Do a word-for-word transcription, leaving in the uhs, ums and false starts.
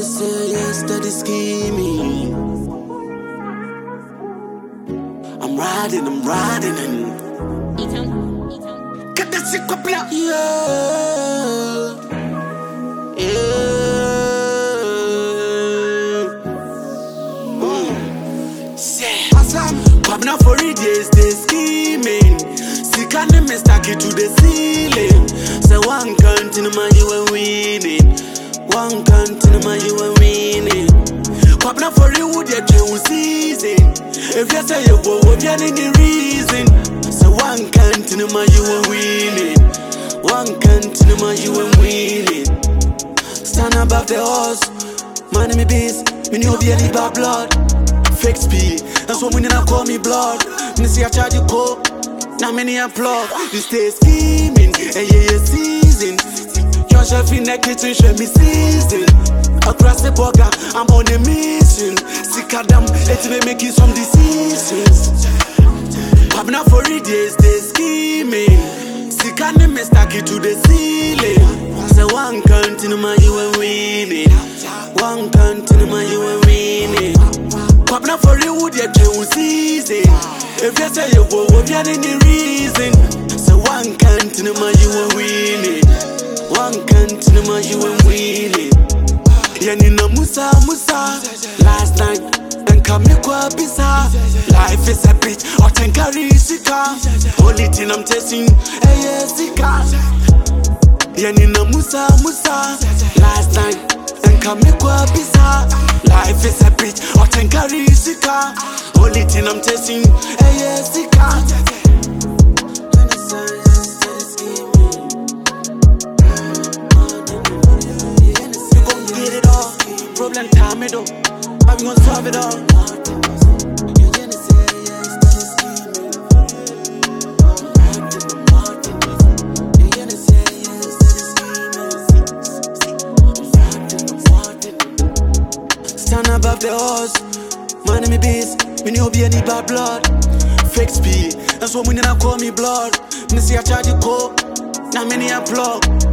say yes to the scheming. I'm riding, I'm riding and get that shit up, yeah. Yeah. Mm. Shit. Popping up for it, yes, they scheming. See, can they me stack it to the ceiling? Say one continue, you and winning. One continue, you and winning. Popping up for it, would you do season? If you say you go, if you any reason. Say one continue, you and winning. One continue, you and winning. Stand above the horse, man me beast. Me know be any bad blood. Fake speed, that's what we need to call me blood. Me see I charge you coke, now many applaud. You stay scheming, and yeah, yeah, season. Your chef in the kitchen, show me season. Across the border, I'm on a mission. Sick of them, it's me making some decisions. Popping up for it, yes, they scheming. Sick of them, stack it to the ceiling. Say one continue, man, you and winning. One continue, man, you and winning. Popping up for it, would you do season? If you say you go, if you any reason. Say one continue, man, you and winning. One continue, man, you and winning. Yanina Musa Musa. Last night, and come kwa bisa. Life is a bitch, or tenkari sika. Only thing I'm testing, hey yeah, sika. Yanina Musa Musa. Last night, and come kwa bisa. Life is a bitch, or tenkari sika. Only thing I'm testing, hey yeah, sika. Problem time it up, but we gon' solve it all. Stand above the horse, man me beast. Me know be any bad blood. Fake speed, that's what we need to call me blood. Me see I charge you coke, now many applaud.